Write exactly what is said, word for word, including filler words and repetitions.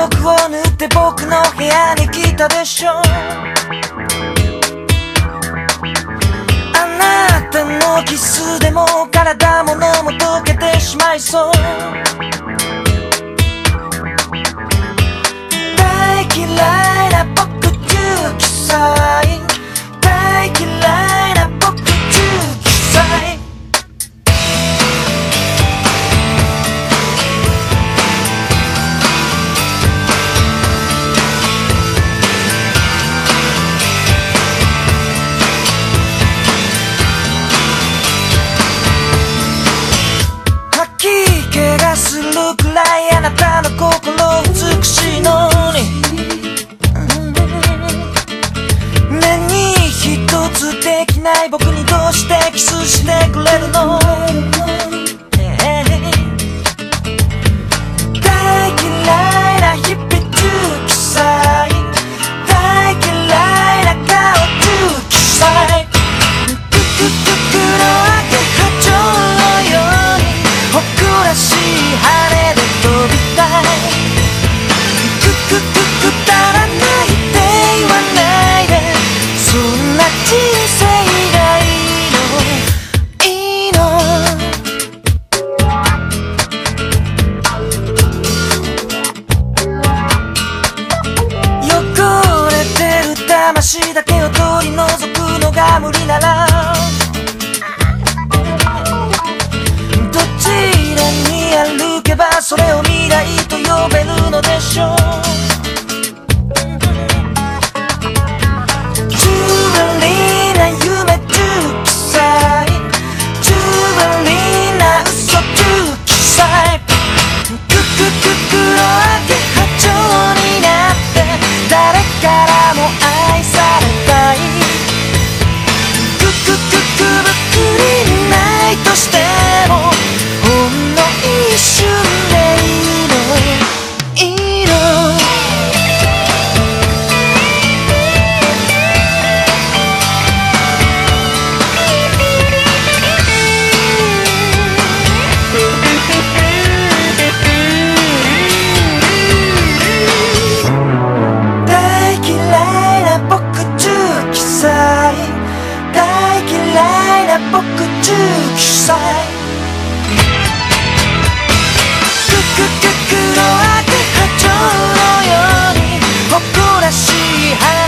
服を縫って僕の部屋に来たでしょ。あなたのキスでも体ものも溶けてしまいそう。大嫌いな僕じゅうきゅうさい、大嫌いな僕じゅうきゅうさい。するくらいあなたの心美しいのに、目に一つできない僕にどうしてキスしてくれるの。大嫌いな日々じゅうきゅうさい、大嫌いな顔じゅうきゅうさい。ククククのアゲハチョウのように誇らしい羽で飛びたい。クククくだらないって言わないで、そんな人生がいいのいいの。汚れてる魂だけを取り除くのが無理なら、歩けばそれを未来と呼べるのでしょう。ジュエリーな夢じゅうきゅうさい、ジュエリーな嘘じゅうきゅうさい。ククククのアゲハチョウになって誰からも愛されたい。クククク僕にないとしてもほんの一瞬でいいのいいの。大嫌いな僕じゅうきゅうさい、大嫌いな僕じゅうきゅうさい。クククのアゲハチョウのように誇らしい羽